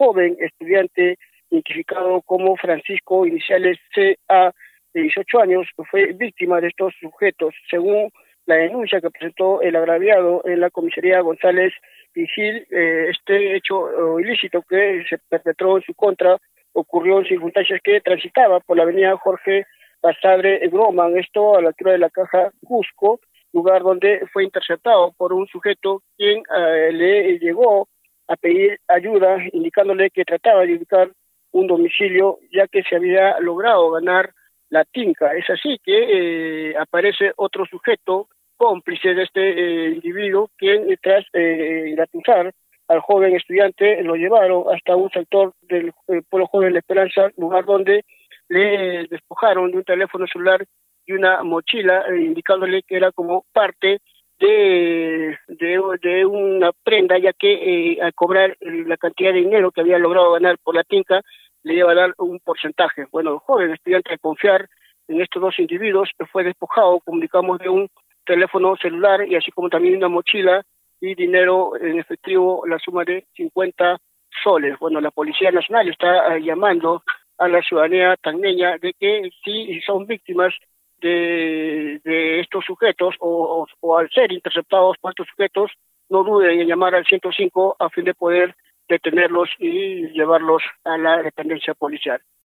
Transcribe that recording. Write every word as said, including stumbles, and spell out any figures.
joven estudiante identificado como Francisco, iniciales C A, de dieciocho años, que fue víctima de estos sujetos, según la denuncia que presentó el agraviado en la comisaría González Vigil. Eh, este hecho eh, ilícito que se perpetró en su contra ocurrió en circunstancias que transitaba por la avenida Jorge Basadre Groman, esto a la altura de la Caja Cusco, lugar donde fue interceptado por un sujeto quien eh, le llegó a pedir ayuda, indicándole que trataba de ubicar un domicilio, ya que se había logrado ganar la tinca. Es así que eh, aparece otro sujeto cómplice de este eh, individuo, quien tras eh, gatusar al joven estudiante lo llevaron hasta un sector del eh, Pueblo Joven La Esperanza, lugar donde le despojaron de un teléfono celular y una mochila, eh, indicándole que era como parte de, de, de una prenda, ya que eh, al cobrar la cantidad de dinero que había logrado ganar por la tinca, le iba a dar un porcentaje. Bueno, el joven estudiante, al confiar en estos dos individuos, fue despojado, comunicamos, de un teléfono celular y así como también una mochila y dinero en efectivo, la suma de cincuenta soles. Bueno, la Policía Nacional está uh, llamando a la ciudadanía tacneña de que si son víctimas de, de estos sujetos o, o, o al ser interceptados por estos sujetos, no duden en llamar al ciento cinco a fin de poder detenerlos y llevarlos a la dependencia policial.